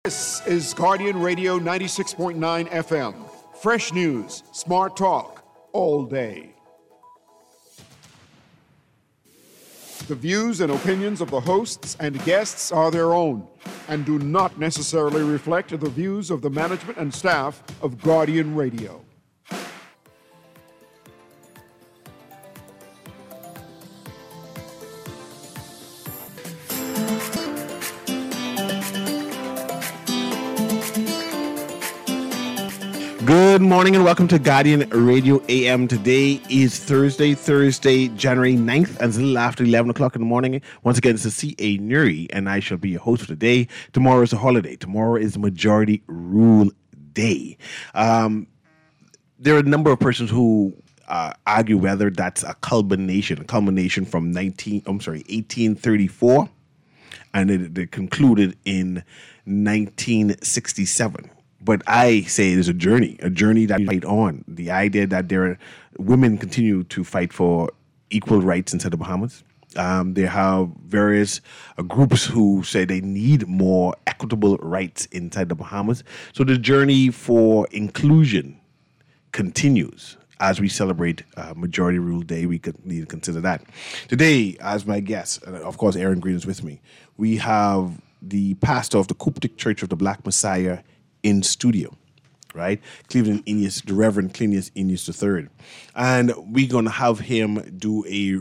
This is Guardian Radio 96.9 FM. Fresh news, smart talk, all day. The views and opinions of the hosts and guests are their own and do not necessarily reflect the views of the management and staff of Guardian Radio. Good morning and welcome to Guardian Radio AM. Today is Thursday, January 9th, and it's a little after 11 o'clock in the morning. Once again, it's C.A. Nuri, and I shall be your host for today. Tomorrow is a holiday. Tomorrow is Majority Rule Day. There are a number of persons who argue whether that's a culmination from 1834, and it concluded in 1967. But I say it is a journey that we fight on. The idea that women continue to fight for equal rights inside the Bahamas. They have various groups who say they need more equitable rights inside the Bahamas. So the journey for inclusion continues as we celebrate Majority Rule Day. We need to consider that. Today, as my guest, and of course Aaron Green is with me, we have the pastor of the Coptic Church of the Black Messiah in studio, right? Cleveland Enius, the Reverend Cleveland Enius III. And we're going to have him do a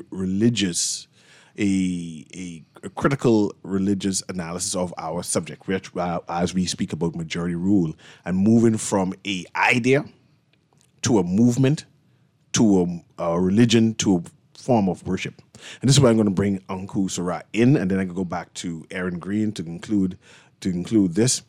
critical religious analysis of our subject, which, as we speak about majority rule and moving from a idea to a movement to a religion to a form of worship. And this is why I'm going to bring Anku Sarah in, and then I can go back to Aaron Green to conclude this.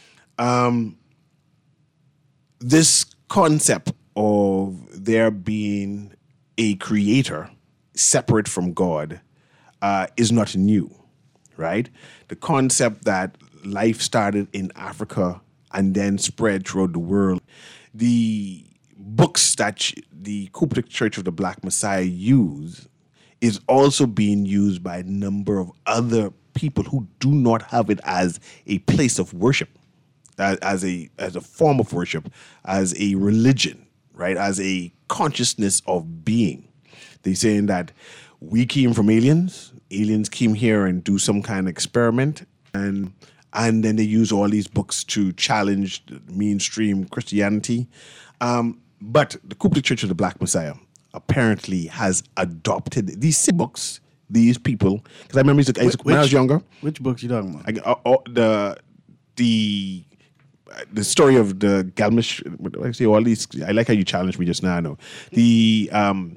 This concept of there being a creator separate from God is not new, right? The concept that life started in Africa and then spread throughout the world. The books that the Coptic Church of the Black Messiah use is also being used by a number of other people who do not have it as a place of worship. As a form of worship, as a religion, right? As a consciousness of being. They're saying that we came from aliens came here and do some kind of experiment, and then they use all these books to challenge mainstream Christianity. But the Coptic Church of the Black Messiah apparently has adopted these same books, these people, because I remember when I was younger. Which books you talking about? The story of the Galmish, I say all these. I like how you challenged me just now. I know the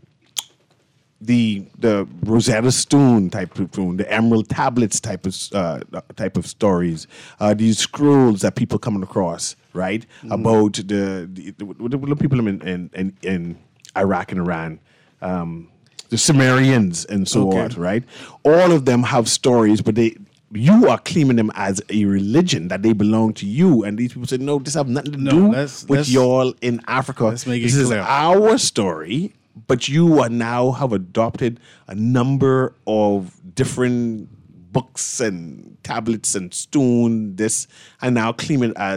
Rosetta Stone type of stone, the Emerald Tablets type of stories. These scrolls that people coming across, right? About the people in Iraq and Iran. The Sumerians and so on, right? All of them have stories, but you are claiming them as a religion, that they belong to you. And these people say, no, this has nothing to do with y'all in Africa. Let's make it this clear. Is our story, but you are now have adopted a number of different books and tablets and stone, and now claim it as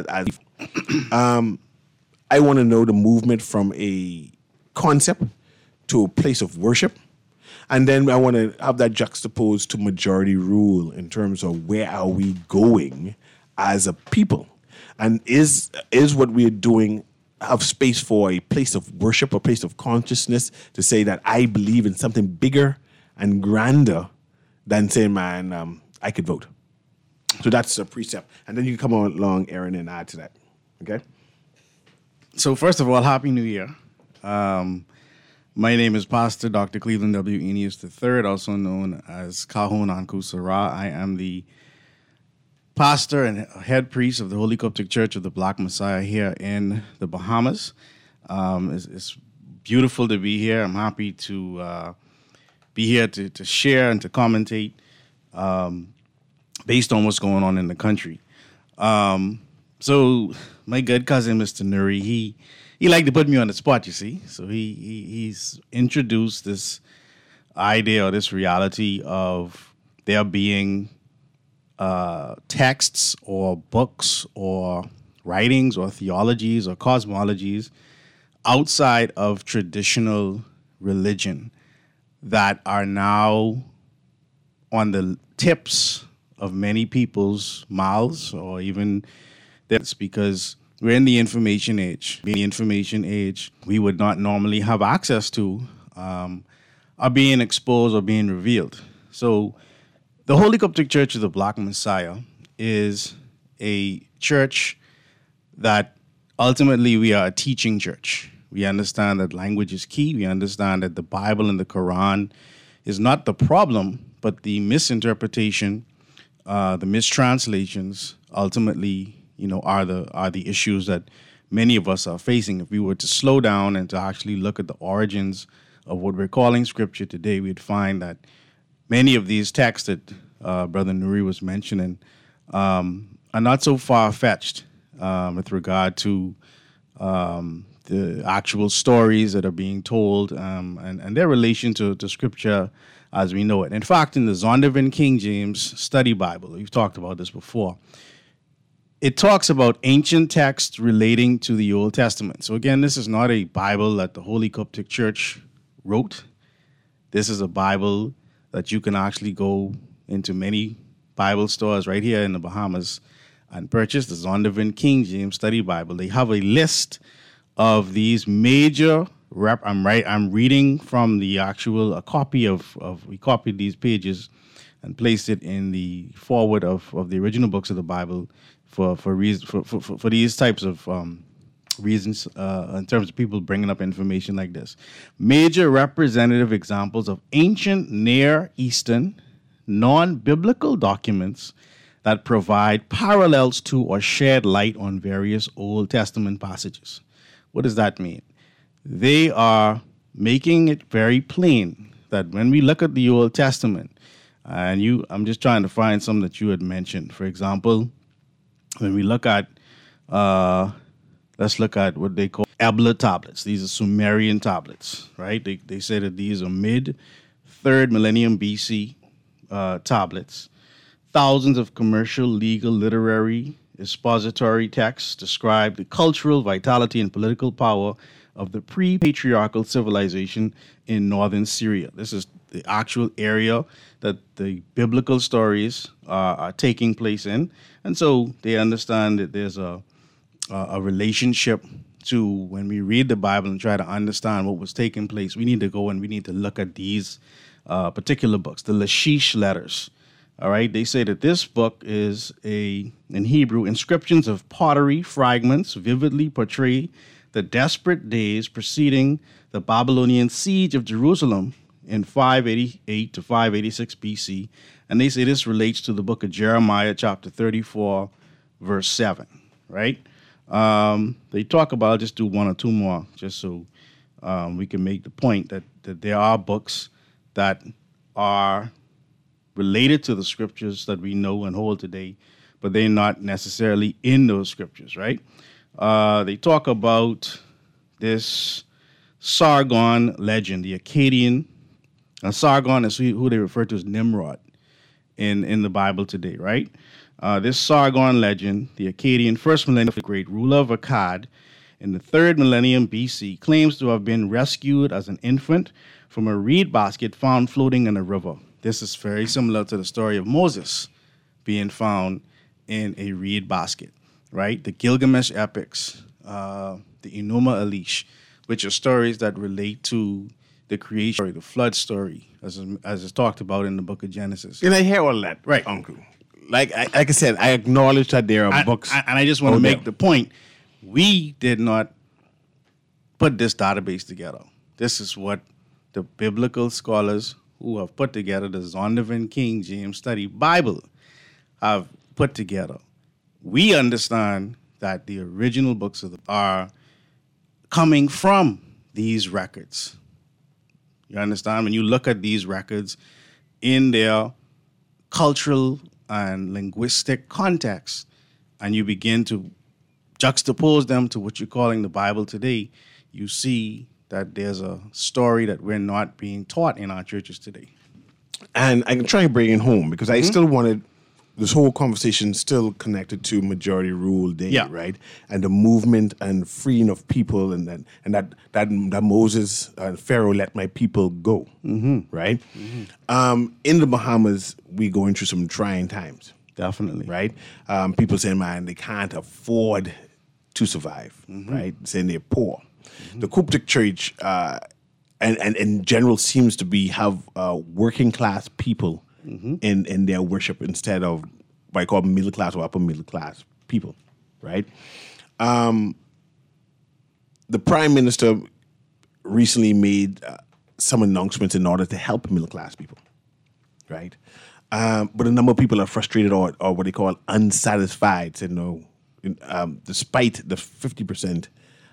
I want to know the movement from a concept to a place of worship. And then I want to have that juxtaposed to majority rule in terms of where are we going as a people? And is what we are doing have space for a place of worship, a place of consciousness to say that I believe in something bigger and grander than saying, man, I could vote. So that's a precept. And then you come along, Aaron, and add to that. Okay? So first of all, Happy New Year. My name is Pastor Dr. Cleveland W. Enius III, also known as Kahun Anku Sarah. I am the pastor and head priest of the Holy Coptic Church of the Black Messiah here in the Bahamas. It's beautiful to be here. I'm happy to be here to share and to commentate based on what's going on in the country. So my good cousin, Mr. Nuri, he liked to put me on the spot, you see. So he's introduced this idea or this reality of there being texts or books or writings or theologies or cosmologies outside of traditional religion that are now on the tips of many people's mouths, or even that's because we're in the information age. The information age we would not normally have access to are being exposed or being revealed. So the Holy Coptic Church of the Black Messiah is a church that ultimately we are a teaching church. We understand that language is key. We understand that the Bible and the Quran is not the problem, but the misinterpretation, the mistranslations, ultimately, are the issues that many of us are facing. If we were to slow down and to actually look at the origins of what we're calling Scripture today, we'd find that many of these texts that Brother Nuri was mentioning are not so far-fetched with regard to the actual stories that are being told and their relation to Scripture as we know it. In fact, in the Zondervan King James Study Bible, we've talked about this before, it talks about ancient texts relating to the Old Testament. So again, this is not a Bible that the Holy Coptic Church wrote. This is a Bible that you can actually go into many Bible stores right here in the Bahamas and purchase the Zondervan King James Study Bible. They have a list of these major I'm reading from the actual a copy of we copied these pages and placed it in the foreword of the original books of the Bible for these types of reasons in terms of people bringing up information like this. Major representative examples of ancient Near Eastern non-biblical documents that provide parallels to or shed light on various Old Testament passages. What does that mean? They are making it very plain that when we look at the Old Testament, I'm just trying to find some that you had mentioned. For example, when we look at, let's look at what they call Ebla tablets. These are Sumerian tablets, right? They say that these are mid-3rd millennium BC tablets. Thousands of commercial, legal, literary, expository texts describe the cultural vitality and political power of the pre-patriarchal civilization in northern Syria. This is the actual area that the biblical stories are taking place in. And so they understand that there's a relationship to when we read the Bible and try to understand what was taking place. We need to go and we need to look at these particular books, the Lashish letters. All right, they say that this book is in Hebrew, inscriptions of pottery fragments vividly portray the desperate days preceding the Babylonian siege of Jerusalem in 588 to 586 BC. And they say this relates to the book of Jeremiah, chapter 34, verse 7, right? They talk about, I'll just do one or two more, just so we can make the point that there are books that are related to the scriptures that we know and hold today, but they're not necessarily in those scriptures, right? They talk about this Sargon legend, the Akkadian. Sargon is who they refer to as Nimrod in the Bible today, right? This Sargon legend, the Akkadian first millennium, the great ruler of Akkad, in the 3rd millennium BC, claims to have been rescued as an infant from a reed basket found floating in a river. This is very similar to the story of Moses being found in a reed basket, right? The Gilgamesh epics, the Enuma Elish, which are stories that relate to the creation story, the flood story, as is talked about in the book of Genesis. And I hear all that, right, Uncle. Like I said, I acknowledge that there are books. And I just want to make the point, we did not put this database together. This is what the biblical scholars who have put together the Zondervan King James Study Bible have put together. We understand that the original books are coming from these records. You understand? When you look at these records in their cultural and linguistic context, and you begin to juxtapose them to what you're calling the Bible today, you see that there's a story that we're not being taught in our churches today. And I can try to bring it home because I still wanted this whole conversation still connected to Majority Rule Day, Yeah. right? And the movement and freeing of people, and that Moses and Pharaoh let my people go, right? In the Bahamas, we going through some trying times, Definitely. right? People saying, man, they can't afford to survive, right? Saying they're poor. The Coptic Church, and in general, seems to have working class people in their worship instead of what I call middle class or upper middle class people, right? The Prime Minister recently made some announcements in order to help middle class people, right? But a number of people are frustrated or what they call unsatisfied. So, despite the 50%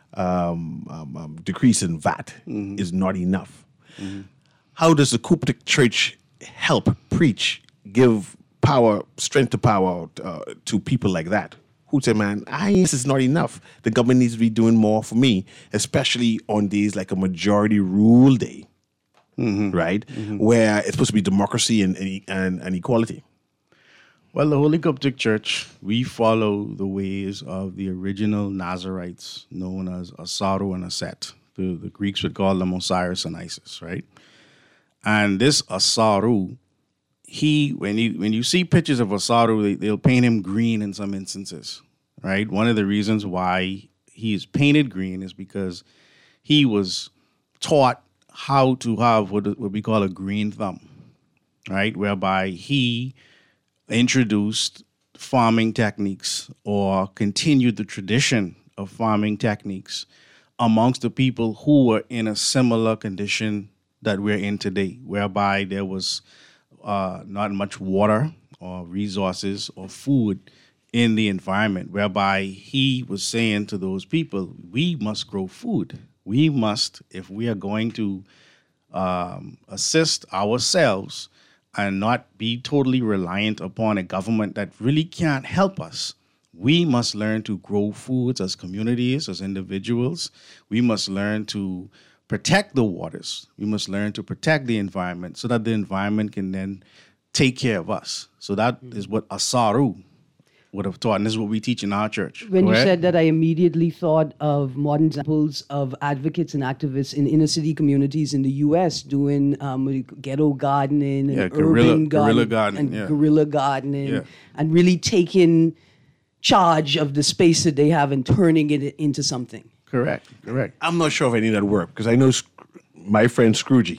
decrease in VAT is not enough. How does the Coptic Church help preach, give strength to power to people like that who say, man, this is not enough. The government needs to be doing more for me, especially on days like a Majority Rule Day, right? Where it's supposed to be democracy and equality. Well, the Holy Coptic Church, we follow the ways of the original Nazarites known as Asaru and Aset. The Greeks would call them Osiris and Isis, right? And this Asaru, when you see pictures of Asaru, they'll paint him green in some instances, right? One of the reasons why he is painted green is because he was taught how to have what we call a green thumb, right? Whereby he introduced farming techniques or continued the tradition of farming techniques amongst the people who were in a similar condition that we're in today, whereby there was not much water or resources or food in the environment, whereby he was saying to those people, we must grow food. We must, if we are going to assist ourselves and not be totally reliant upon a government that really can't help us, we must learn to grow foods as communities, as individuals. We must learn to protect the waters. We must learn to protect the environment so that the environment can then take care of us. So that is what Asaru would have taught, and this is what we teach in our church. When Go you ahead. said that, I immediately thought of modern examples of advocates and activists in inner city communities in the U.S. doing ghetto gardening and urban guerrilla gardening, and yeah. guerrilla gardening, Yeah. and really taking charge of the space that they have and turning it into something. Correct. I'm not sure if any of that work because I know my friend Scroogey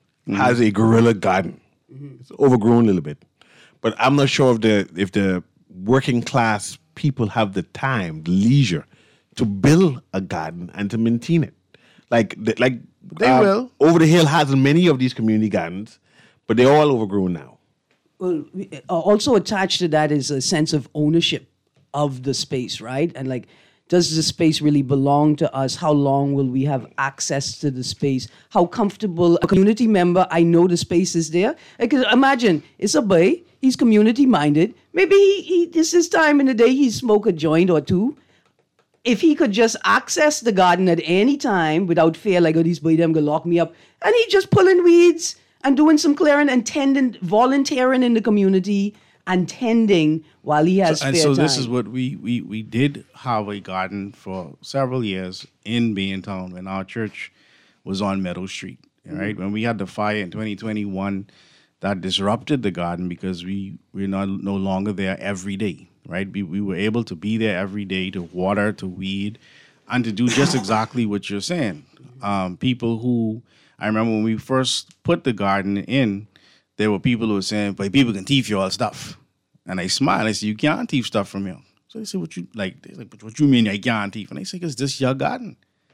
has a guerrilla garden. It's overgrown a little bit, but I'm not sure if the working class people have the time, the leisure to build a garden and to maintain it. They will. Over the Hill has many of these community gardens, but they're all overgrown now. Well, also attached to that is a sense of ownership of the space, right? And like, does the space really belong to us? How long will we have access to the space? How comfortable a community member, I know the space is there. I could imagine it's a boy, he's community minded. Maybe this is time in the day he smoke a joint or two. If he could just access the garden at any time without fear, like, oh, these boys them gonna lock me up, and he just pulling weeds and doing some clearing and tending, volunteering in the community and tending while he has spare time. So this is what we did have a garden for several years in Baintown when our church was on Meadow Street, right? When we had the fire in 2021, that disrupted the garden because we're no longer there every day, right? We were able to be there every day to water, to weed, and to do just exactly what you're saying. People who, I remember when we first put the garden in, there were people who were saying, but people can thief your stuff. And I smiled. I said, you can't thief stuff from here. So they said, but what you mean I can't thief? And I said, because this is your garden.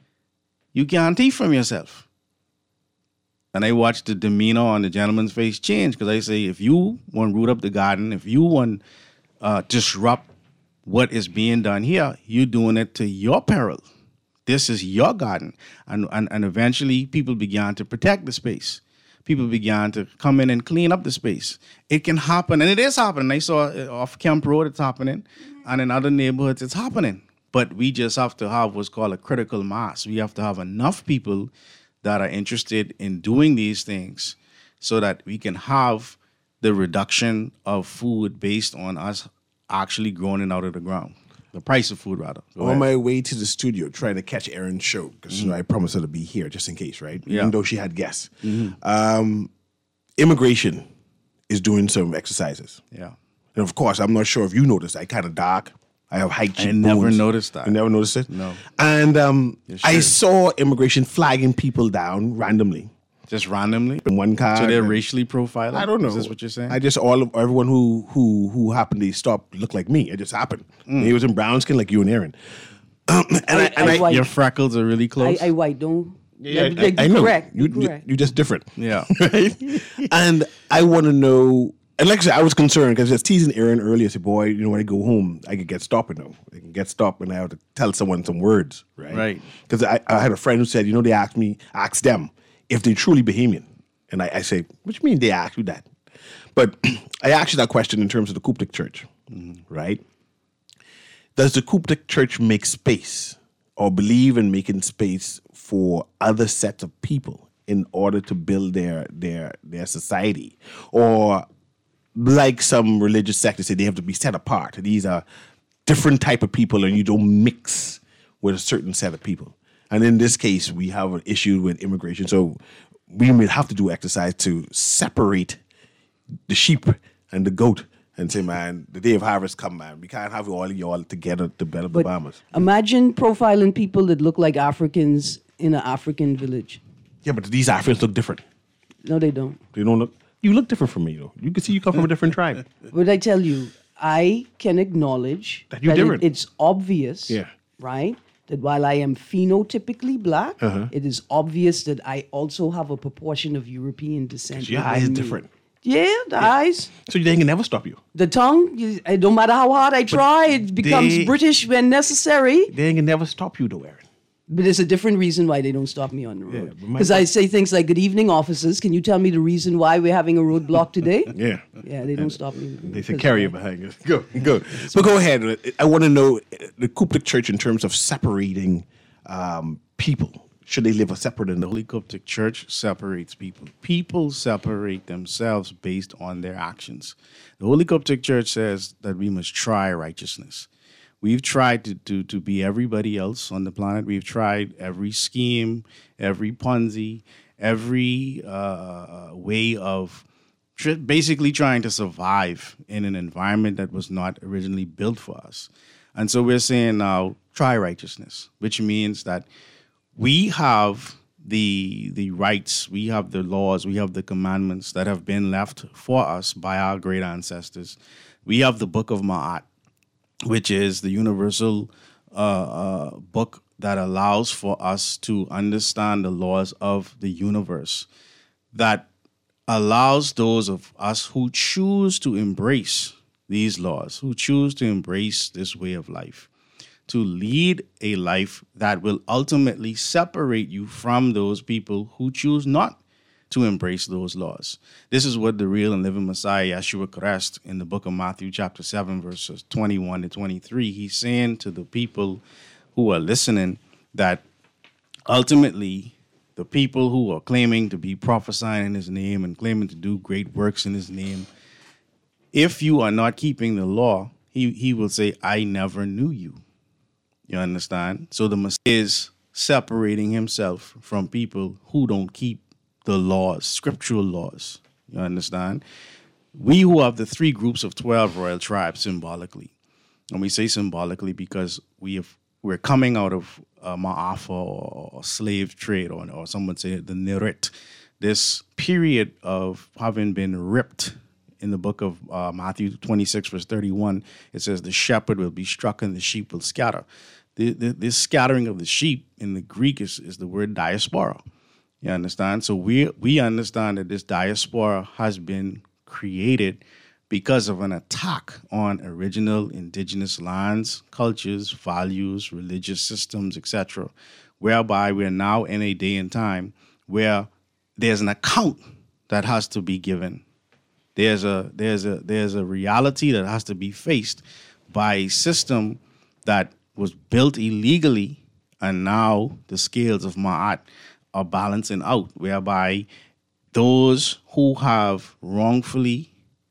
You can't thief from yourself. And I watched the demeanor on the gentleman's face change because I say, if you want to root up the garden, if you want disrupt what is being done here, you're doing it to your peril. This is your garden. And eventually people began to protect the space. People began to come in and clean up the space. It can happen, and it is happening. I saw off Camp Road, it's happening, and in other neighborhoods, it's happening. But we just have to have what's called a critical mass. We have to have enough people that are interested in doing these things so that we can have the reduction of food based on us actually growing it out of the ground. The price of food, rather. Go On ahead. my way to the studio, trying to catch Erin's show because I promised her to be here just in case, right? Yeah. Even though she had guests. Immigration is doing some exercises, Yeah. and of course, I'm not sure if you noticed. I kind of dark. I have high cheekbones. never noticed that. You never noticed it? No. And You I should. saw immigration flagging people down randomly Just randomly. in one car. So they're racially profiling? I don't know. Is this what you're saying? I just everyone who happened to stop looked like me. It just happened. He was in brown skin like you and Aaron. I white. Your freckles are really close? I white. Don't. Yeah, be I know. correct. You, Be correct. you're just different. Yeah. Right? And I want to know, and like I said, I was concerned because I was teasing Aaron earlier. I said, boy, when I go home, I could get stopped, I can get stopped and I have to tell someone some words, right? Right. Because I had a friend who said, they asked them if they're truly Bahamian. And I say, what you mean they asked you that? But I asked you that question in terms of the Coptic Church, right? Does the Coptic Church make space or believe in making space for other sets of people in order to build their society? Or like some religious sects say they have to be set apart. These are different type of people and you don't mix with a certain set of people. And in this case, we have an issue with immigration. So we may have to do exercise to separate the sheep and the goat and say, man, the day of harvest come, man. We can't have all of y'all together to develop the But Bahamas. imagine profiling people that look like Africans in an African village. Yeah, but these Africans look different. No, they don't. They don't look. You look different from me, though. You can see you come from a different tribe. But I tell you, I can acknowledge That you're different. it's obvious, Yeah. right? That while I am phenotypically black, Uh-huh. it is obvious that I also have a proportion of European descent. Your within eye is me. different. Yeah, the eyes. So they can never stop you. The tongue, it don't matter how hard I try, it becomes they- British when necessary. They can never stop you, though, Aaron. But there's a different reason why they don't stop me on the road. but my- Because I say things like, "Good evening, officers. Can you tell me the reason why we're having a roadblock today?" Yeah. Yeah, they don't stop me. They say because carry of you that. behind you. Go. But go ahead. I want to know the Coptic Church in terms of separating people. Should they live a separate in The Holy Coptic Church separates people. People separate themselves based on their actions. The Holy Coptic Church says that we must try righteousness. We've tried to be everybody else on the planet. We've tried every scheme, every Ponzi, every way of basically trying to survive in an environment that was not originally built for us. And so we're saying now, try righteousness, which means that we have the rights, we have the laws, we have the commandments that have been left for us by our great ancestors. We have the Book of Ma'at, which is the universal book that allows for us to understand the laws of the universe, that allows those of us who choose to embrace these laws, who choose to embrace this way of life, to lead a life that will ultimately separate you from those people who choose not to embrace those laws. This is what the real and living Messiah, Yeshua Christ, in the book of Matthew chapter 7, verses 21 to 23, he's saying to the people who are listening that ultimately the people who are claiming to be prophesying in his name and claiming to do great works in his name, if you are not keeping the law, he will say, I never knew you. You understand? So the Messiah is separating himself from people who don't keep the laws, scriptural laws. You understand? We who have the 3 groups of 12 royal tribes symbolically, and we say symbolically because we're coming out of Ma'afa or slave trade, or some would say the Nerit, this period of having been ripped. In the book of Matthew 26, verse 31, it says, the shepherd will be struck and the sheep will scatter. This scattering of the sheep in the Greek is the word diaspora. You understand? So we understand that this diaspora has been created because of an attack on original indigenous lands, cultures, values, religious systems, etc., whereby we're now in a day and time where there's an account that has to be given. There's a reality that has to be faced by a system that was built illegally, and now the scales of Ma'at are balancing out, whereby those who have wrongfully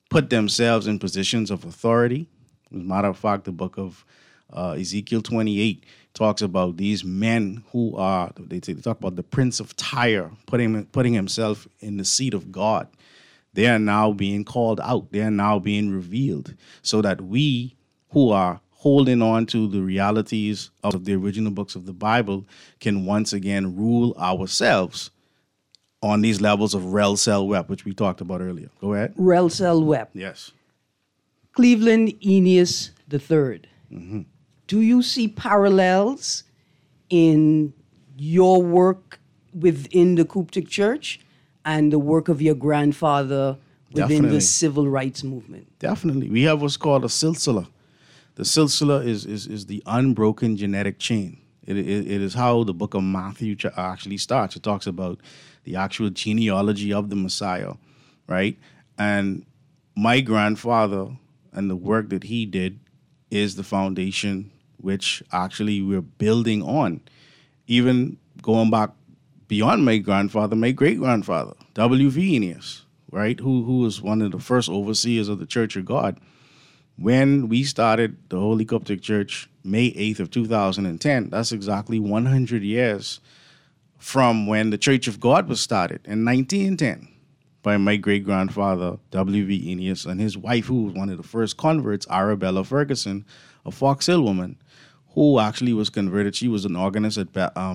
put themselves in positions of authority. As a matter of fact, the book of Ezekiel 28 talks about these men who are, they talk about the prince of Tyre putting himself in the seat of God. They are now being called out. They are now being revealed so that we who are holding on to the realities of the original books of the Bible can once again rule ourselves on these levels of Rel Cell Web, which we talked about earlier. Go ahead. Rel Cell Web. Yes. Cleveland Aeneas III. Mm-hmm. Do you see parallels in your work within the Coptic Church and the work of your grandfather within Definitely. the civil rights movement? Definitely. We have what's called a silsila. The silsila is the unbroken genetic chain. It is how the book of Matthew actually starts. It talks about the actual genealogy of the Messiah, right? And my grandfather and the work that he did is the foundation which actually we're building on. Even going back beyond my grandfather, my great-grandfather, W.V. Aeneas, right, who was one of the first overseers of the Church of God. When we started the Holy Coptic Church, May 8th of 2010, that's exactly 100 years from when the Church of God was started in 1910 by my great-grandfather, W.V. Aeneas, and his wife, who was one of the first converts, Arabella Ferguson, a Fox Hill woman, who actually was converted. She was an organist at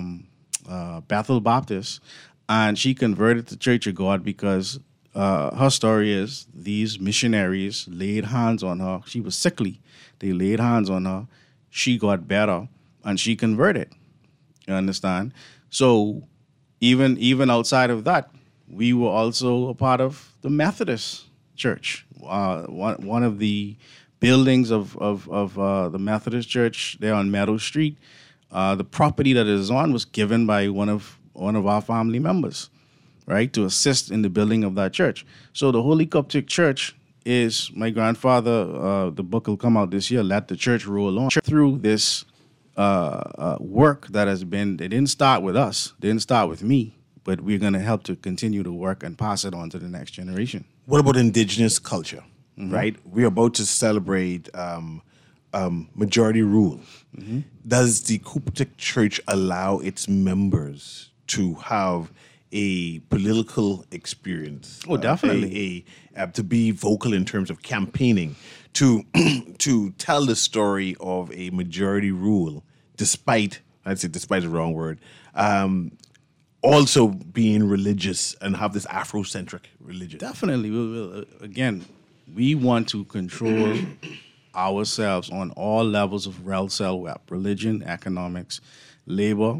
Bethel Baptist, and she converted to Church of God because her story is these missionaries laid hands on her. She was sickly. They laid hands on her. She got better, and she converted. You understand? So even outside of that, we were also a part of the Methodist Church. One of the buildings of the Methodist Church there on Meadow Street, the property that it is on was given by one of our family members, right, to assist in the building of that church. So the Holy Coptic Church is, my grandfather, the book will come out this year, Let the Church Roll On, through this work that has been, it didn't start with us, didn't start with me, but we're going to help to continue to work and pass it on to the next generation. What about indigenous culture, right? We're about to celebrate majority rule. Mm-hmm. Does the Coptic Church allow its members to have a political experience? Oh, definitely. To be vocal in terms of campaigning, to tell the story of a majority rule, despite, I'd say despite the wrong word, also being religious and have this Afrocentric religion. Definitely. Again, we want to control ourselves on all levels of Rel Cell Web: religion, economics, labor,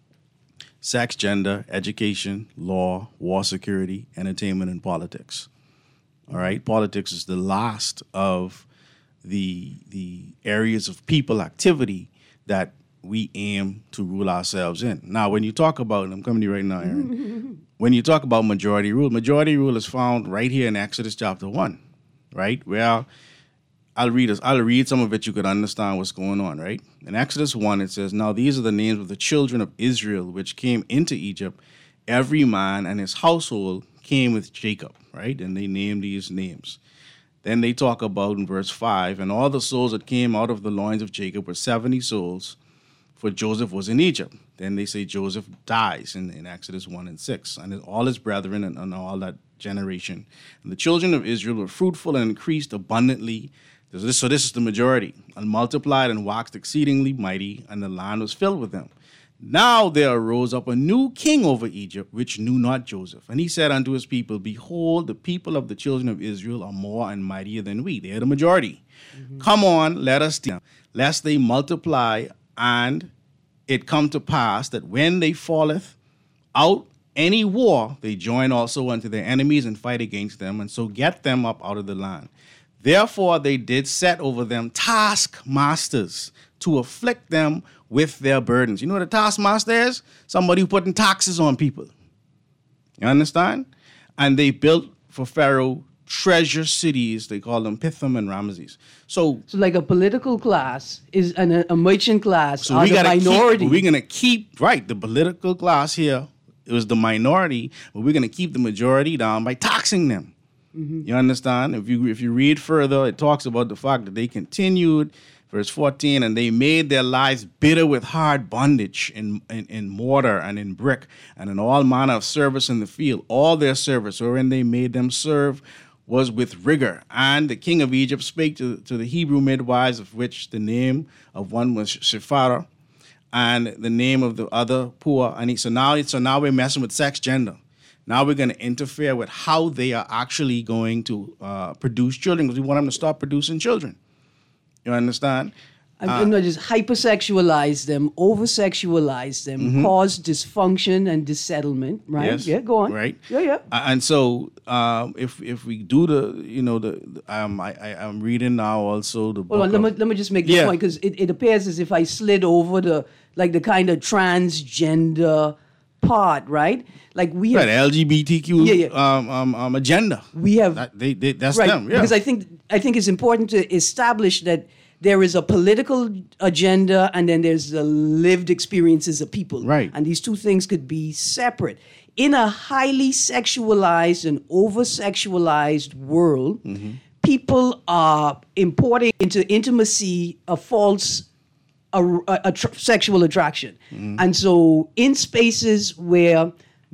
sex, gender, education, law, war, security, entertainment, and politics. All right? Politics is the last of the areas of people activity that we aim to rule ourselves in. Now, when you talk about, and I'm coming to you right now, Aaron, when you talk about majority rule is found right here in Exodus chapter 1, right? Where I'll read some of it, you could understand what's going on, right? In Exodus 1, it says, "Now these are the names of the children of Israel which came into Egypt. Every man and his household came with Jacob," right? And they named these names. Then they talk about in verse 5, "And all the souls that came out of the loins of Jacob were 70 souls, for Joseph was in Egypt." Then they say Joseph dies in Exodus 1 and 6, and all his brethren and all that generation. "And the children of Israel were fruitful and increased abundantly." So this is the majority. "And multiplied and waxed exceedingly mighty, and the land was filled with them. Now there arose up a new king over Egypt, which knew not Joseph. And he said unto his people, Behold, the people of the children of Israel are more and mightier than we." They are the majority. Mm-hmm. "Come on, let us steal, lest they multiply, and it come to pass that when they falleth out any war, they join also unto their enemies and fight against them, and so get them up out of the land. Therefore they did set over them taskmasters to afflict them with their burdens." You know what a taskmaster is? Somebody who putting taxes on people. You understand? "And they built for Pharaoh treasure cities." They call them Pithom and Ramesses. So like a political class is a merchant class so are the minority. We're going to keep, right, the political class here, it was the minority, but we're going to keep the majority down by taxing them. You understand? If you read further, it talks about the fact that they continued, verse 14, and they made their lives bitter with hard bondage in mortar and in brick and in all manner of service in the field. All their service wherein they made them serve was with rigor. And the king of Egypt spake to the Hebrew midwives, of which the name of one was Shiphrah, and the name of the other Puah. And so now we're messing with sex, gender. Now we're going to interfere with how they are actually going to produce children, because we want them to stop producing children. You understand? Just hypersexualize them, over-sexualize them, cause dysfunction and dissettlement, right? Yes. Yeah, go on. Right. Yeah. And so if we do I'm reading now also the book. Hold on, let me just make this point, because it appears as if I slid over the kind of transgender part, right? Like we have LGBTQ agenda. We have that's right, them. Yeah. Because I think it's important to establish that there is a political agenda and then there's the lived experiences of people. Right. And these two things could be separate. In a highly sexualized and over-sexualized world, people are importing into intimacy a false sexual attraction. And so in spaces where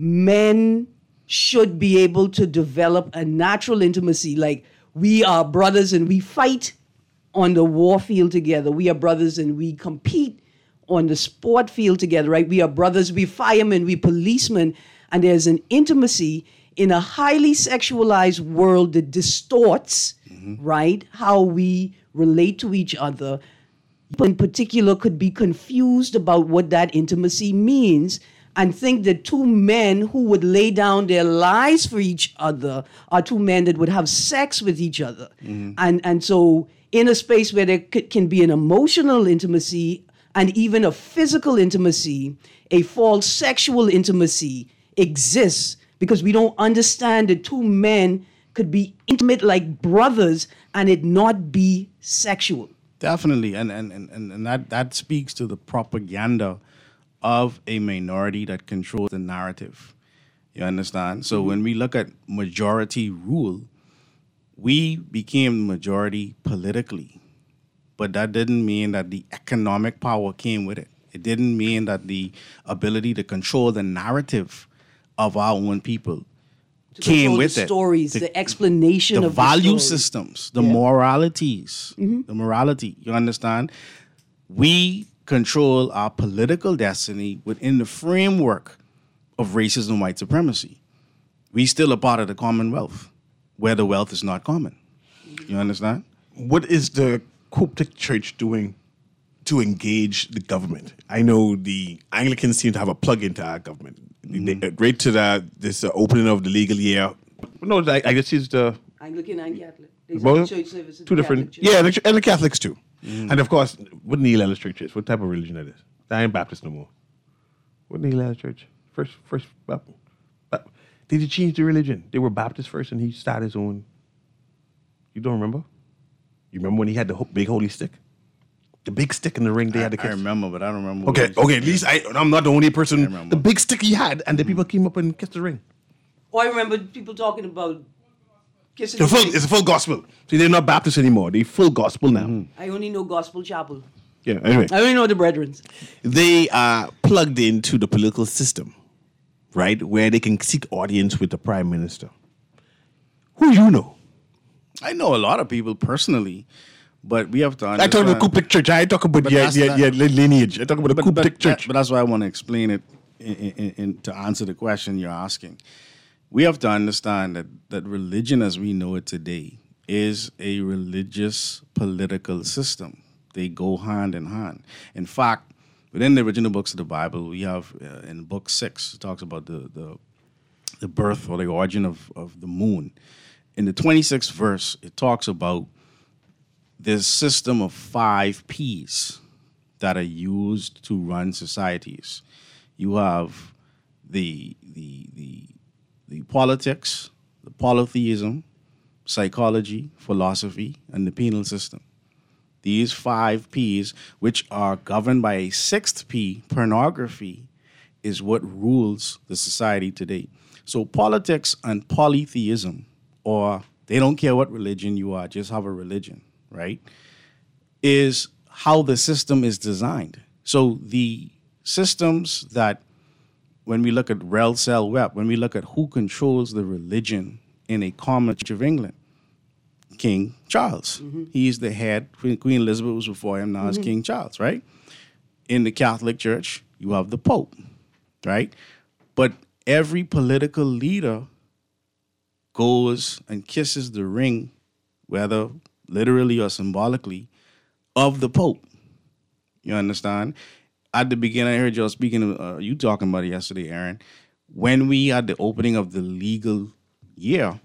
men should be able to develop a natural intimacy, like we are brothers and we fight on the war field together. We are brothers and we compete on the sport field together, right? We are brothers, we firemen, we policemen, and there's an intimacy in a highly sexualized world that distorts, right, how we relate to each other. People in particular could be confused about what that intimacy means and think that two men who would lay down their lives for each other are two men that would have sex with each other. And so in a space where there can be an emotional intimacy and even a physical intimacy, a false sexual intimacy exists because we don't understand that two men could be intimate like brothers and it not be sexual. Definitely, and that speaks to the propaganda of a minority that controls the narrative. You understand? So when we look at majority rule, we became the majority politically, but that didn't mean that the economic power came with it. It didn't mean that the ability to control the narrative of our own people came with the it. Stories, the explanation the of value the story. systems, the moralities, the morality. You understand? We control our political destiny within the framework of racism, white supremacy. We still are part of the Commonwealth, where the wealth is not common. You understand? What is the Coptic Church doing to engage the government? I know the Anglicans seem to have a plug into our government. Right to this opening of the legal year. No, I guess it's the Anglican and Catholic. There's both church service at two the different. Catholic Church. Yeah, and the Catholics too. And of course, what Neil Ellis Church is? What type of religion that is? I ain't Baptist no more. What Neil Ellis Church? First Baptist. Did he change the religion? They were Baptist first, and he started his own. You don't remember? You remember when he had the big holy stick? The big stick in the ring they had to kiss? I remember, but I don't remember. Okay, at least I'm not the only person. remember. The big stick he had, and the people came up and kissed the ring. Oh, I remember people talking about kissing. It's a full gospel. See, they're not Baptist anymore. They're full gospel now. I only know Gospel Chapel. Yeah, anyway. I only know the Brethrens. They are plugged into the political system, right? Where they can seek audience with the prime minister. Who you know? I know a lot of people personally, but we have to understand. I talk about the Coptic Church. I talk about your lineage. I talk about the Coptic Church. But that's why I want to explain it to answer the question you're asking. We have to understand that religion as we know it today is a religious political system. They go hand in hand. In fact, within the original books of the Bible, we have in book 6, it talks about the birth or the origin of the moon. In the 26th verse, it talks about this system of 5 P's that are used to run societies. You have the politics, the polytheism, psychology, philosophy, and the penal system. These 5 P's, which are governed by a 6th P, pornography, is what rules the society today. So politics and polytheism, or they don't care what religion you are, just have a religion, right? Is how the system is designed. So the systems that, when we look at Rel Cell Web, when we look at who controls the religion in a common Church of England, King Charles. He's the head. Queen Elizabeth was before him. Now it's King Charles, right? In the Catholic Church, you have the Pope, right? But every political leader goes and kisses the ring, whether literally or symbolically, of the Pope. You understand? At the beginning, I heard y'all speaking, you talking about it yesterday, Aaron. When we had the opening of the legal year,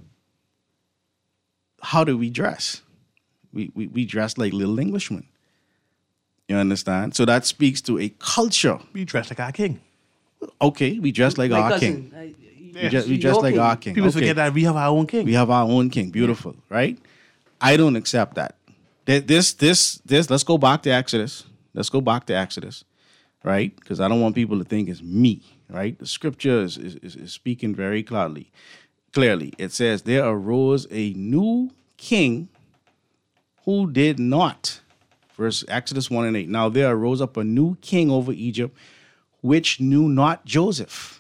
how do we dress? We dress like little Englishmen. You understand? So that speaks to a culture. We dress like our king. Okay, we dress like My our cousin, king. Yes. We dress like king. our king. People Okay. forget that we have our own king. We have our own king. Beautiful, right? I don't accept that. This. Let's go back to Exodus. Let's go back to Exodus, right? Because I don't want people to think it's me, right? The scripture is speaking very clearly. Clearly, it says there arose a new king who did not. Verse Exodus 1:8. Now there arose up a new king over Egypt, which knew not Joseph.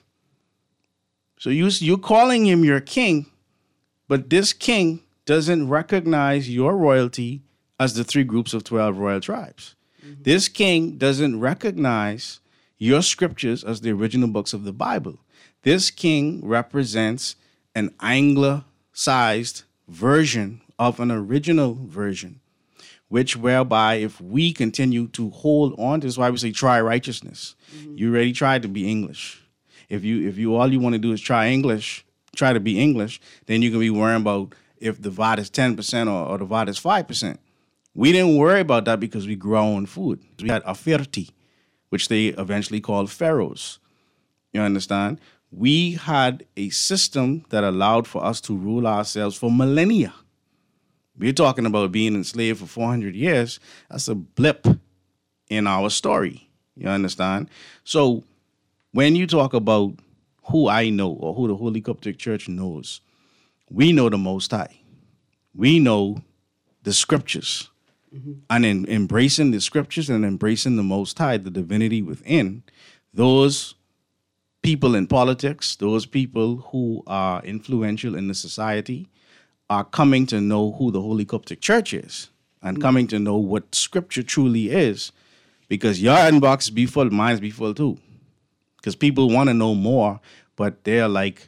So you're calling him your king, but this king doesn't recognize your royalty as the 3 groups of 12 royal tribes. This king doesn't recognize your scriptures as the original books of the Bible. This king represents an anglicized version of an original version, which whereby if we continue to hold on, this is why we say try righteousness. You already tried to be English. If you all you want to do is try to be English, then you can be worrying about if the VAT is 10% or the VAT is 5%. We didn't worry about that because we grew our own food. We had Afirti, which they eventually called pharaohs. You understand? We had a system that allowed for us to rule ourselves for millennia. We're talking about being enslaved for 400 years. That's a blip in our story. You understand? So when you talk about who I know or who the Holy Coptic Church knows, we know the Most High. We know the scriptures. And in embracing the scriptures and embracing the Most High, the divinity within, those people in politics, those people who are influential in the society, are coming to know who the Holy Coptic Church is and coming to know what scripture truly is, because your inbox be full, mine's be full too. Because people want to know more, but they're like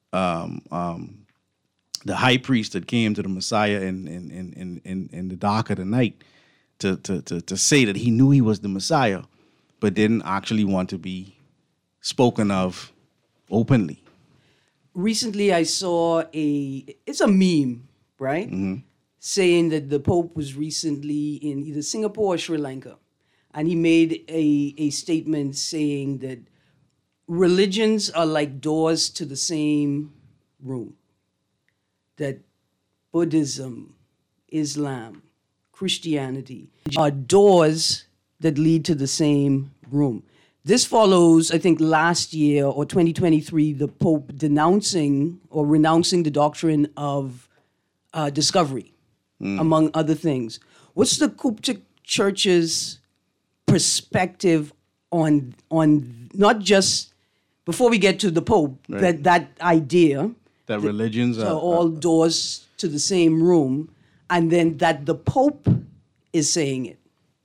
the high priest that came to the Messiah in the dark of the night to say that he knew he was the Messiah, but didn't actually want to be spoken of openly. Recently, I saw it's a meme, right? Saying that the Pope was recently in either Singapore or Sri Lanka. And he made a statement saying that religions are like doors to the same room. That Buddhism, Islam, Christianity are doors that lead to the same room. This follows, I think, last year or 2023, the Pope denouncing or renouncing the doctrine of discovery, among other things. What's the Coptic Church's perspective on not just, before we get to the Pope, Right. that idea That religions are are all doors to the same room, and then that the Pope is saying it?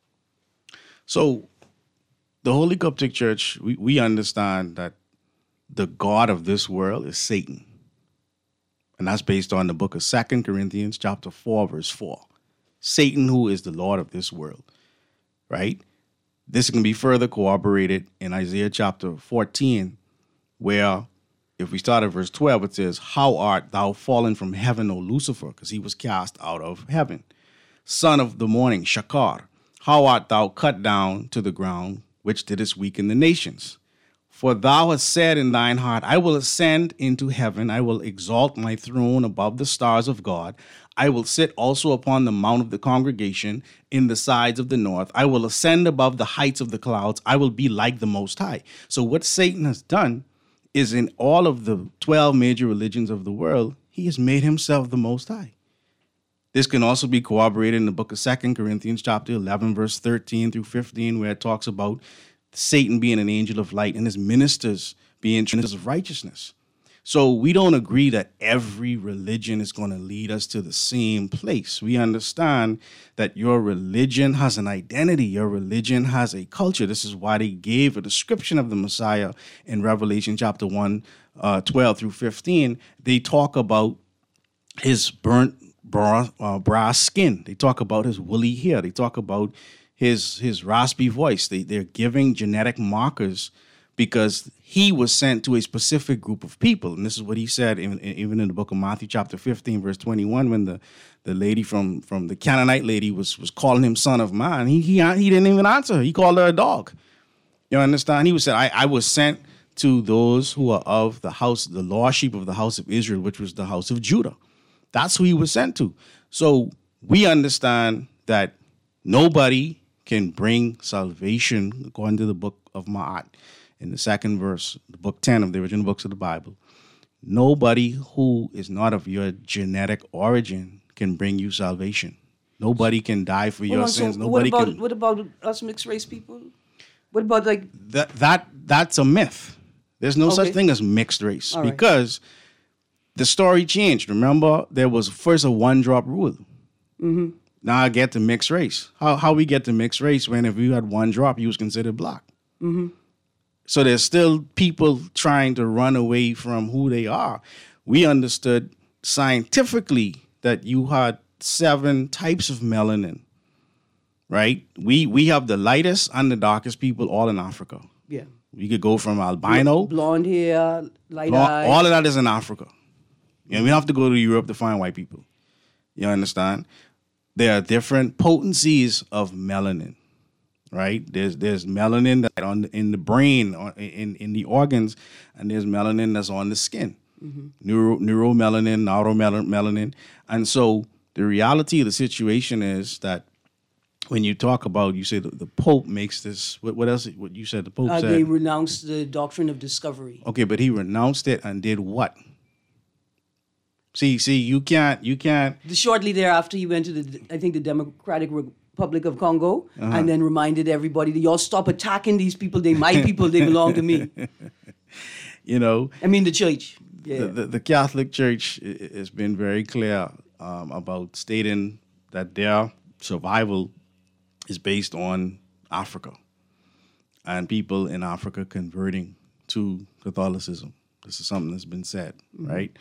So the Holy Coptic Church, we understand that the God of this world is Satan. And that's based on the book of 2 Corinthians chapter 4, verse 4. Satan, who is the Lord of this world, right? This can be further corroborated in Isaiah chapter 14, where if we start at verse 12, it says, "How art thou fallen from heaven, O Lucifer?" Because he was cast out of heaven. "Son of the morning, Shakar, how art thou cut down to the ground, which didst weaken the nations? For thou hast said in thine heart, I will ascend into heaven, I will exalt my throne above the stars of God. I will sit also upon the mount of the congregation in the sides of the north. I will ascend above the heights of the clouds. I will be like the Most High." So what Satan has done is in all of the 12 major religions of the world, He has made himself the Most High. This can also be corroborated in the book of 2 Corinthians chapter 11, verse 13 through 15, where it talks about Satan being an angel of light and his ministers being ministers of righteousness. So we don't agree that every religion is going to lead us to the same place. We understand that your religion has an identity. Your religion has a culture. This is why they gave a description of the Messiah in Revelation chapter 1, 12 through 15. They talk about his burnt brass skin. They talk about his woolly hair. They talk about his raspy voice. They're giving genetic markers because he was sent to a specific group of people. And this is what he said even in the book of Matthew chapter 15, verse 21, when the lady from the Canaanite lady was calling him son of man. He didn't even answer. He called her a dog. You understand? He was said, I was sent to those who are of the house, the lost sheep of the house of Israel, which was the house of Judah. That's who he was sent to. So we understand that nobody can bring salvation, according to the book of Ma'at, in the second verse, the book 10 of the original books of the Bible. Nobody who is not of your genetic origin can bring you salvation. Nobody can die for your sins. Nobody can. What about us mixed race people? What about like that's a myth. There's no such Okay. thing as mixed race All right. because the story changed. Remember, there was first a one-drop rule. Mm-hmm. Now I get to mixed race. How we get to mixed race when if you had one drop, you was considered black. Mm-hmm. So there's still people trying to run away from who they are. We understood scientifically that you had 7 types of melanin, right? We have the lightest and the darkest people all in Africa. Yeah. We could go from albino, Blonde hair, light all eyes. of that is in Africa. You know, we don't have to go to Europe to find white people. You understand? There are different potencies of melanin, right? There's melanin that's in the brain, or in the organs, and there's melanin that's on the skin. Neuromelanin, neuromelanin. And so the reality of the situation is that when you talk about, you say the Pope makes this, what else, what you said the Pope said? They renounced the doctrine of discovery. Okay, but he renounced it and did what? See, you can't. Shortly thereafter, he went to the Democratic Republic of Congo, and then reminded everybody that y'all stop attacking these people. They my people. They belong to me. You know, I mean the church. Yeah. the Catholic Church has been very clear about stating that their survival is based on Africa and people in Africa converting to Catholicism. This is something that's been said, right?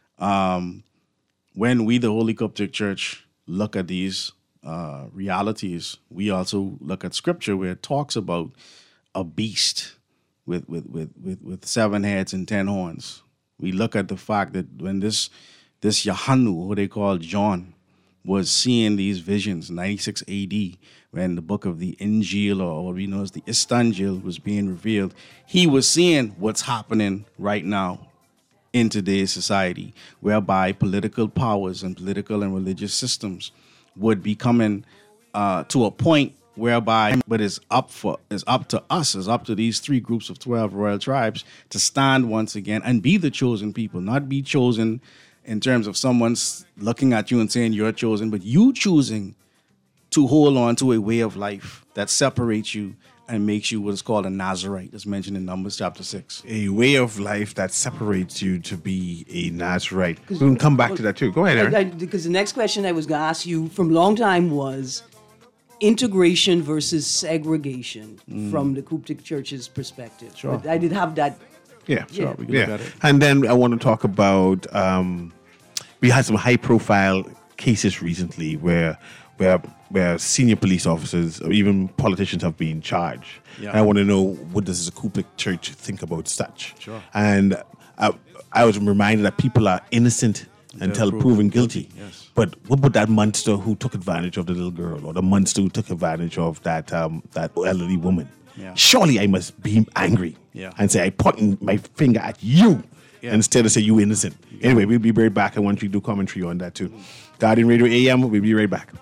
When we, the Holy Coptic Church, look at these realities, we also look at Scripture where it talks about a beast with 7 heads and 10 horns. We look at the fact that when this Yohanu, who they call John, was seeing these visions, 96 AD, when the book of the Injil, or what we know as the Istanjil, was being revealed, he was seeing what's happening right now in today's society, whereby political powers and political and religious systems would be coming to a point whereby, but it's up to us, it's up to these 3 groups of 12 royal tribes to stand once again and be the chosen people, not be chosen in terms of someone's looking at you and saying you're chosen, but you choosing to hold on to a way of life that separates you and makes you what is called a Nazarite, as mentioned in Numbers chapter 6. A way of life that separates you to be a Nazarite. We can come back to that too. Go ahead, Aaron. Because the next question I was going to ask you from a long time was integration versus segregation from the Coptic Church's perspective. Sure. But I did have that. Yeah, Yeah. We can look at it. And then I want to talk about we had some high-profile cases recently where senior police officers or even politicians have been charged. Yeah. And I want to know, what does the Coptic Church think about such? Sure. And I was reminded that people are innocent until proven guilty. Yes. But what about that monster who took advantage of the little girl, or the monster who took advantage of that elderly woman? Yeah. Surely I must be angry and say, I pointing my finger at you instead of say you innocent. Anyway, we'll be right back. I want you to do commentary on that too. Guardian Radio AM, we'll be right back.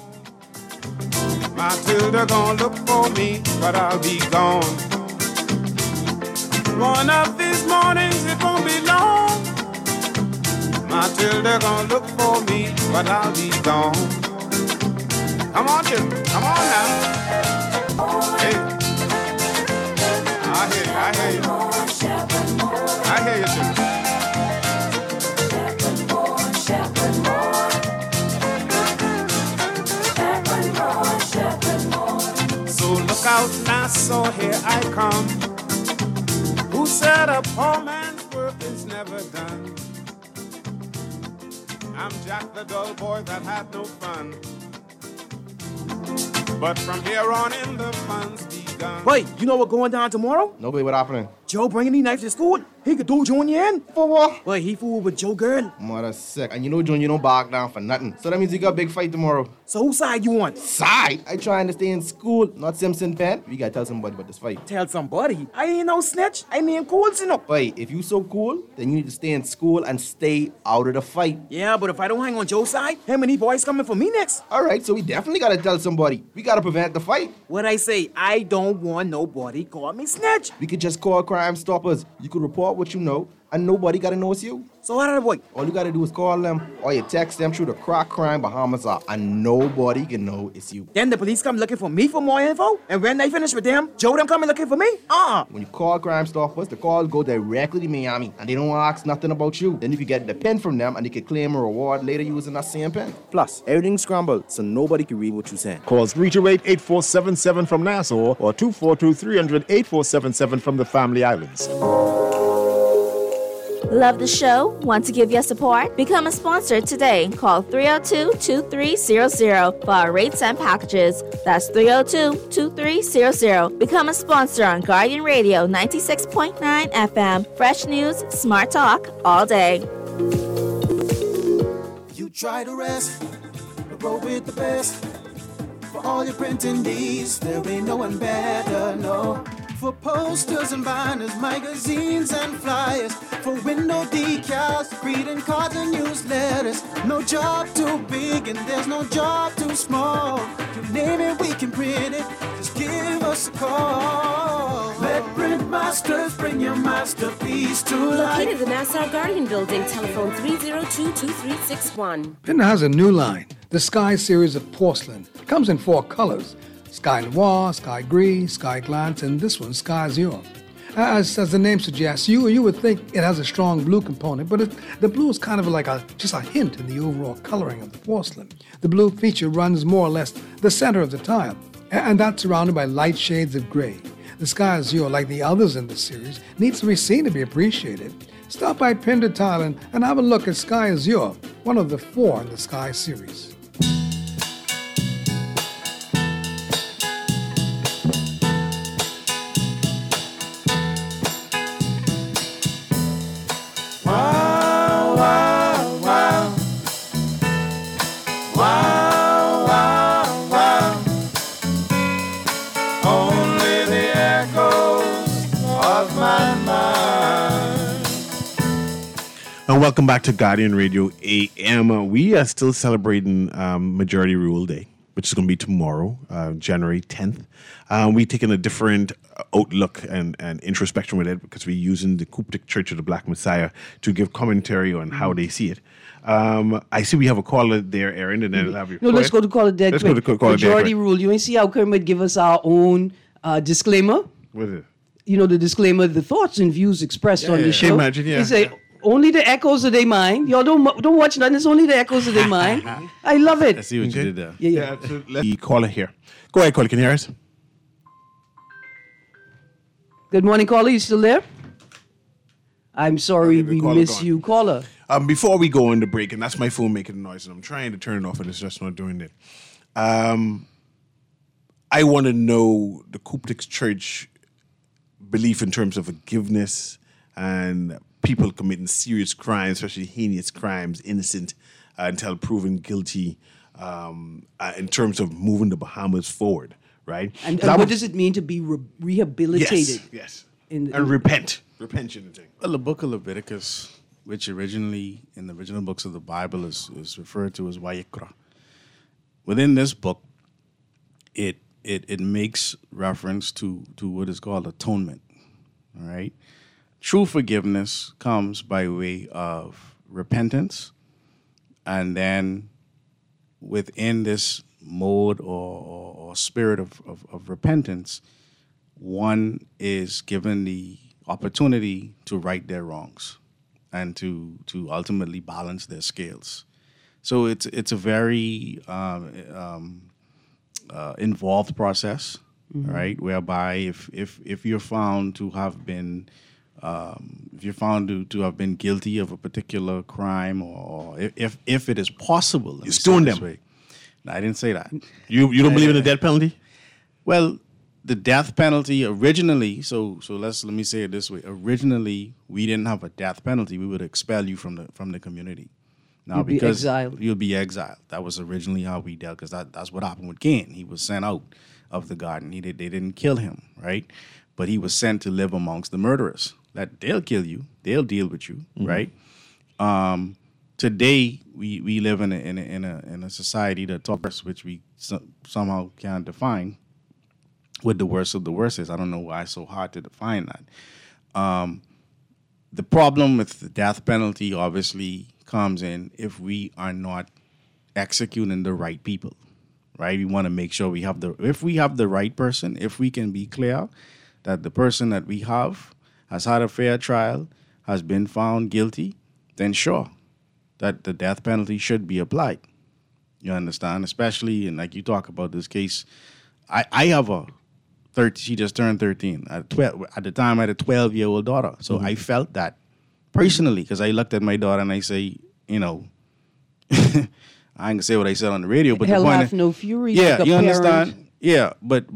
Matilda gonna look for me, but I'll be gone. One of these mornings it won't be long. Matilda gonna look for me, but I'll be gone. Come on, children, come on now. Hey, I hear you, I hear you. I hear you, children. So look out now, so here I come. Who said a poor man's work is never done? I'm Jack the dull boy that had no fun. But from here on in the fun's begun. Wait, you know what going down tomorrow? No, babe, what happening? Joe bringing these knives to school. He could do Junior in. For what? Wait, he fooled with Joe girl. Mother sick. And you know, John, you don't back down for nothing. So that means you got a big fight tomorrow. So whose side you on? Side? I trying to stay in school, not Simpson Pen. We gotta tell somebody about this fight. Tell somebody. I ain't no snitch. I mean cool, you know. Wait, if you so cool, then you need to stay in school and stay out of the fight. Yeah, but if I don't hang on Joe's side, how many boys coming for me next? Alright, so we definitely gotta tell somebody. We gotta prevent the fight. What I say, I don't want nobody call me snitch. We could just call Crime Stoppers. You could report what you know, and nobody gotta know it's you. So how did I boy? All you gotta do is call them, or you text them through the Crack Crime Bahamas app, and nobody can know it's you. Then the police come looking for me for more info, and when they finish with them, Joe them coming looking for me? When you call Crime Stoppers, the calls go directly to Miami, and they don't ask nothing about you. Then you can get the pen from them, and they can claim a reward later using that same pen. Plus, everything's scrambled, so nobody can read what you're saying. Call 328-8477 from Nassau or 242-300-8477 from the Family Islands. Love the show? Want to give your support? Become a sponsor today. Call 302-2300 for our rates and packages. That's 302-2300. Become a sponsor on Guardian Radio 96.9 FM. Fresh news, smart talk, all day. You try to rest, but roll with the best. For all your printing needs, there ain't no one better, no. For posters and banners, magazines and flyers, for window decals, greeting cards and newsletters. No job too big and there's no job too small. You name it, we can print it. Just give us a call. Let Print Masters bring your masterpiece to life. Located in the Nassau Guardian Building, telephone 302-2361. Pinda has a new line, the Sky series of porcelain. It comes in 4 colors. Sky Noir, Sky Gris, Sky Glance, and this one, Sky Azure. As the name suggests, you would think it has a strong blue component, but the blue is kind of like just a hint in the overall coloring of the porcelain. The blue feature runs more or less the center of the tile, and that's surrounded by light shades of gray. The Sky Azure, like the others in the series, needs to be seen to be appreciated. Stop by Pinda Tile and have a look at Sky Azure, one of the 4 in the Sky series. And welcome back to Guardian Radio AM. We are still celebrating Majority Rule Day, which is going to be tomorrow, January 10th. We're taking a different outlook and introspection with it because we're using the Coptic Church of the Black Messiah to give commentary on how they see it. I see we have a caller there, Aaron, and then I'll have you. No, let's go to call it dead quick. Let's go to call it dead Majority quick. Rule. You want to see how Kermit give us our own disclaimer? What is it? You know, the disclaimer, the thoughts and views expressed on the show. Can you imagine, yeah. He say, only the echoes of their mind. Y'all don't watch nothing. It's only the echoes of their mind. I love it. I see what you did there. Yeah. So let's caller here. Go ahead, caller. Can you hear us? Good morning, caller. You still there? I'm sorry we caller miss gone. you, caller. Before we go on the break, and that's my phone making a noise, and I'm trying to turn it off, and it's just not doing it. I want to know the Coptic Church belief in terms of forgiveness and people committing serious crimes, especially heinous crimes, innocent until proven guilty, in terms of moving the Bahamas forward, right? And what does it mean to be rehabilitated? Yes. And repent. Repention. Well, the book of Leviticus, which originally, in the original books of the Bible, is referred to as Vayikra. Within this book, it makes reference to what is called atonement, all right? True forgiveness comes by way of repentance, and then within this mode or spirit of repentance, one is given the opportunity to right their wrongs and to ultimately balance their scales. So it's a very involved process, right? Whereby if you're found to have been if you're found to have been guilty of a particular crime, or if it is possible, you stone them. Way. No, I didn't say that. You don't believe in the death penalty? Well, the death penalty originally. So let me say it this way. Originally, we didn't have a death penalty. We would expel you from the community. Now, You'd be exiled. You'll be exiled. That was originally how we dealt, because that's what happened with Cain. He was sent out of the garden. They didn't kill him, right? But he was sent to live amongst the murderers. That they'll kill you. They'll deal with you, right? Today we live in a society that talks, which we somehow can't define what the worst of the worst is. I don't know why it's so hard to define that. The problem with the death penalty obviously comes in if we are not executing the right people, right? We want to make sure if we have the right person, if we can be clear that the person that we have has had a fair trial, has been found guilty, then sure, that the death penalty should be applied. You understand? Especially, and like you talk about this case, I have she just turned 13. At the time, I had a 12-year-old daughter. So I felt that personally, because I looked at my daughter and I say, I ain't gonna say what I said on the radio, but Hell the point hath no fury. yeah, like a you parent. understand? Yeah, but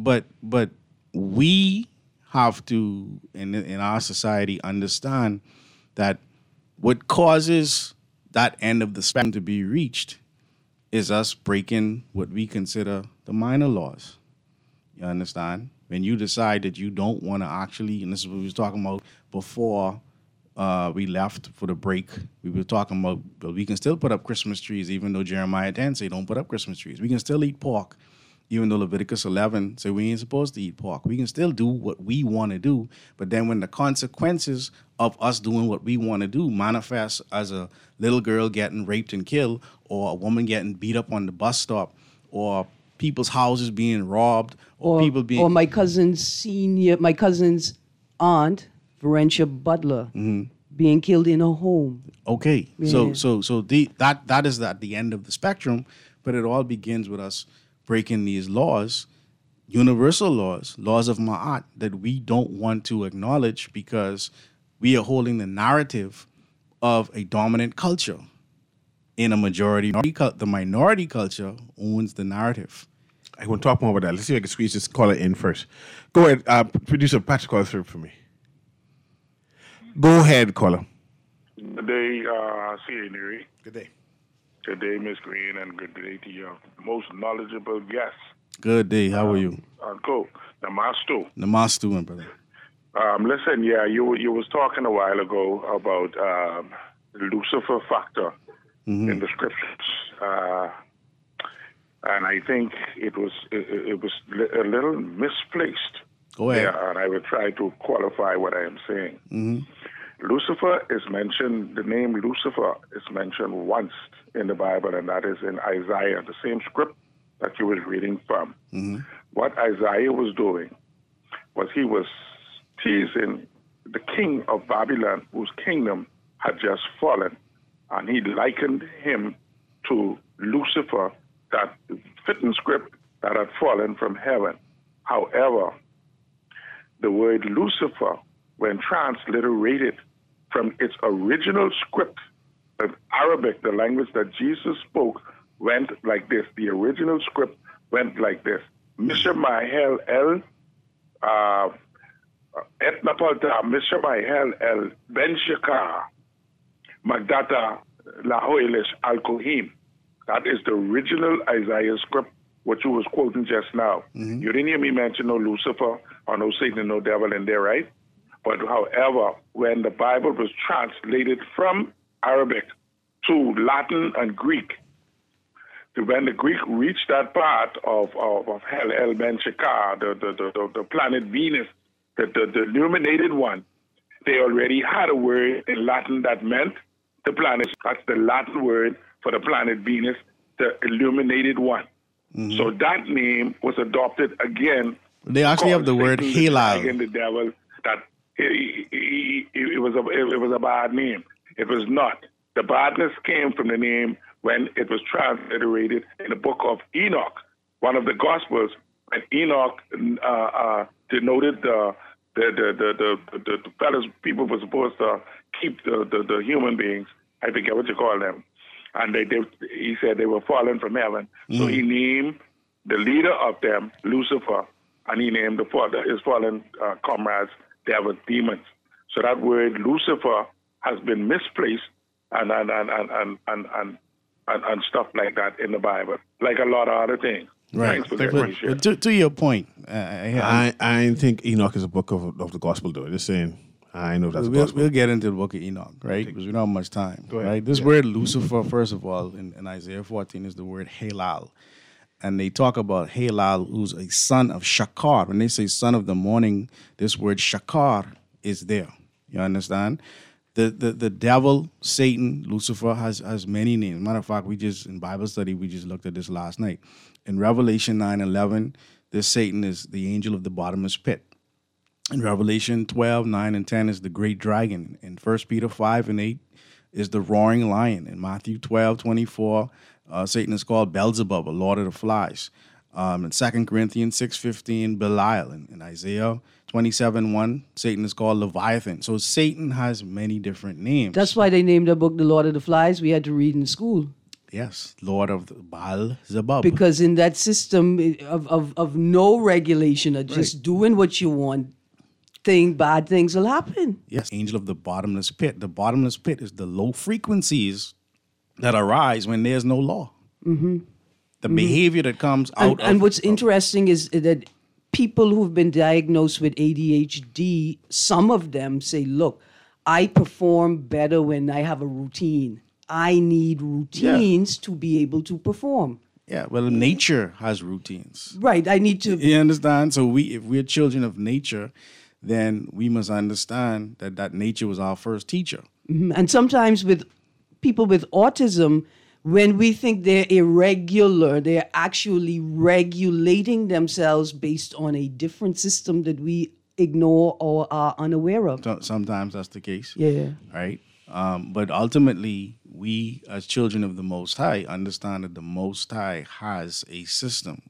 we have to, in our society, understand that what causes that end of the spectrum to be reached is us breaking what we consider the minor laws. You understand? When you decide that you don't want to actually, and this is what we was talking about before we left for the break, we were talking about, well, we can still put up Christmas trees, even though Jeremiah 10 say don't put up Christmas trees. We can still eat pork, even though Leviticus 11 say we ain't supposed to eat pork. We can still do what we want to do, but then when the consequences of us doing what we want to do manifest as a little girl getting raped and killed, or a woman getting beat up on the bus stop, or people's houses being robbed, or people being... Or my cousin's aunt, Varentia Butler, being killed in a home. Okay, Yeah. so that is at the end of the spectrum, but it all begins with us breaking these laws, universal laws of Ma'at, that we don't want to acknowledge because we are holding the narrative of a dominant culture. In a majority, the minority culture owns the narrative. I want to talk more about that. Let's see if I can squeeze this caller in first. Go ahead, producer Patrick, call through for me. Go ahead, caller. Good day, C.A. Neary. Good day. Good day, Miss Green, and good day to your most knowledgeable guests. Good day. How are you? Cool. Namastu. Namastu, my brother. Listen, you was talking a while ago about the Lucifer factor in the scriptures, and I think it was a little misplaced. Go ahead. Yeah, and I will try to qualify what I am saying. Lucifer is mentioned. The name Lucifer is mentioned once in the Bible, and that is in Isaiah, the same script that you was reading from. What Isaiah was doing was he was teasing the king of Babylon, whose kingdom had just fallen, and he likened him to Lucifer, that fitting script that had fallen from heaven. However, the word Lucifer, when transliterated from its original script of Arabic, the language that Jesus spoke, went like this. The original script went like this. Mishamahel el etnapalta Mishamahel el ben Shekar Magdata lahoilish al kohim. That is the original Isaiah script, what you was quoting just now. You didn't hear me mention no Lucifer or no Satan, no devil in there, right? But however, when the Bible was translated from Arabic to Latin and Greek, when the Greek reached that part of Hel El Ben Shekar, the planet Venus, the illuminated one, they already had a word in Latin that meant the planet. That's the Latin word for the planet Venus, the illuminated one. So that name was adopted again. They actually have the word Halal. Again, the devil. That it was a bad name. It was not. The badness came from the name when it was transliterated in the book of Enoch, one of the Gospels. And Enoch denoted the fellows people were supposed to keep the human beings. I forget what you call them. And he said they were fallen from heaven. So he named the leader of them Lucifer, and he named his fallen comrades devil, demons. So that word Lucifer has been misplaced and stuff like that in the Bible, like a lot of other things. Right. Thanks for that. But to your point, I think Enoch is a book of the gospel, though. Just saying. I know that's we'll get into the book of Enoch, right? Because we don't have much time. Go ahead. Right? This word Lucifer, first of all, in Isaiah 14 is the word Halal. And they talk about Halal, who's a son of Shakar. When they say son of the morning, this word Shakar is there. You understand? The devil, Satan, Lucifer has many names. Matter of fact, in Bible study, we just looked at this last night. In Revelation 9:11, this Satan is the angel of the bottomless pit. In Revelation 12, 9, and 10 is the great dragon. In 1 Peter 5 and 8 is the roaring lion. In Matthew 12, 24, Satan is called Beelzebub, a lord of the flies. In 2 Corinthians 6:15, Belial. In Isaiah 27:1, Satan is called Leviathan. So Satan has many different names. That's why they named the book The Lord of the Flies. We had to read in school. Yes, Lord of the Baal-Zebub. Because in that system of no regulation of just doing what you want, bad things will happen. Yes, angel of the bottomless pit. The bottomless pit is the low frequencies that arise when there's no law. Mm-hmm. The behavior that comes out and what's interesting is that people who've been diagnosed with ADHD, some of them say, look, I perform better when I have a routine. I need routines to be able to perform. Yeah, well, nature has routines. Right, I need to... You understand? So if we're children of nature, then we must understand that nature was our first teacher. Mm-hmm. And sometimes with people with autism, when we think they're irregular, they're actually regulating themselves based on a different system that we ignore or are unaware of. Sometimes that's the case. Yeah. Right? But ultimately, we as children of the Most High understand that the Most High has a system,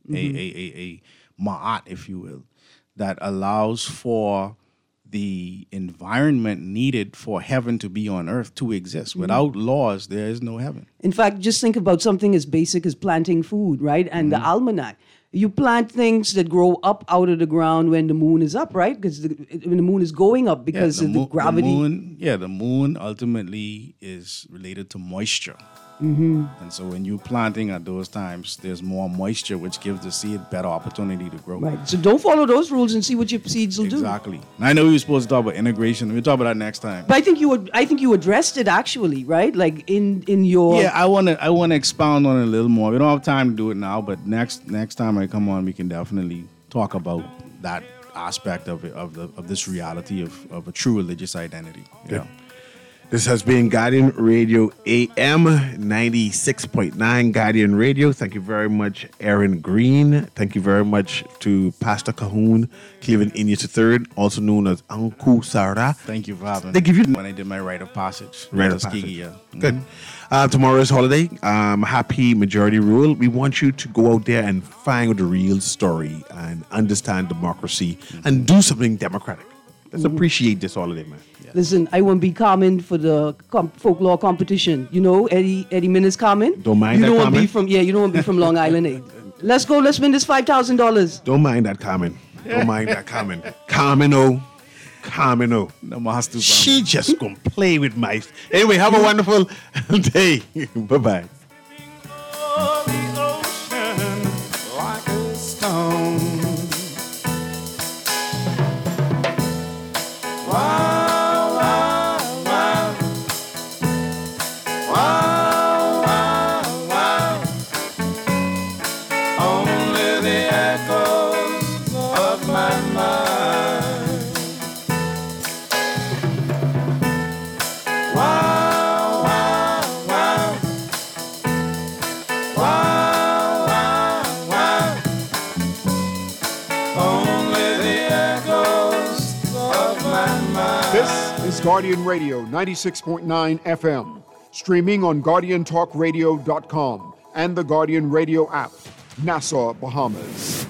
a ma'at, if you will, that allows for the environment needed for heaven to be on earth to exist. Without laws, there is no heaven. In fact, just think about something as basic as planting food, right? And the almanac. You plant things that grow up out of the ground when the moon is up, right? Because when the moon is going up because of the gravity. The moon ultimately is related to moisture. Mm-hmm. And so when you're planting at those times, there's more moisture, which gives the seed better opportunity to grow. Right. So don't follow those rules and see what your seeds will do. Exactly. And I know we were supposed to talk about integration. We'll talk about that next time. But I think you addressed it actually, right? Like in your... Yeah, I wanna expound on it a little more. We don't have time to do it now, but next time I come on, we can definitely talk about that aspect of it, of this reality of a true religious identity. Yeah. This has been Guardian Radio AM 96.9 Guardian Radio. Thank you very much, Aaron Green. Thank you very much to Pastor Cahoon Cleveland Inyus III, also known as Anku Sarah. Thank you for having me. When I did my rite of passage. Rite of passage. Good. Tomorrow is holiday. Happy majority rule. We want you to go out there and find the real story and understand democracy and do something democratic. Let's appreciate this holiday, man. Listen, I won't be Carmen for the folklore competition. You know, Eddie Minnis Carmen. Don't mind that, Carmen. You don't want to be from Long Island, eh? Let's go. Let's win this $5,000. Don't mind that, Carmen. Don't mind that, Carmen. Carmen. She just gonna play with my... Anyway, have a wonderful day. Bye-bye. Wow. is Guardian Radio 96.9 FM, streaming on GuardianTalkRadio.com and the Guardian Radio app, Nassau, Bahamas.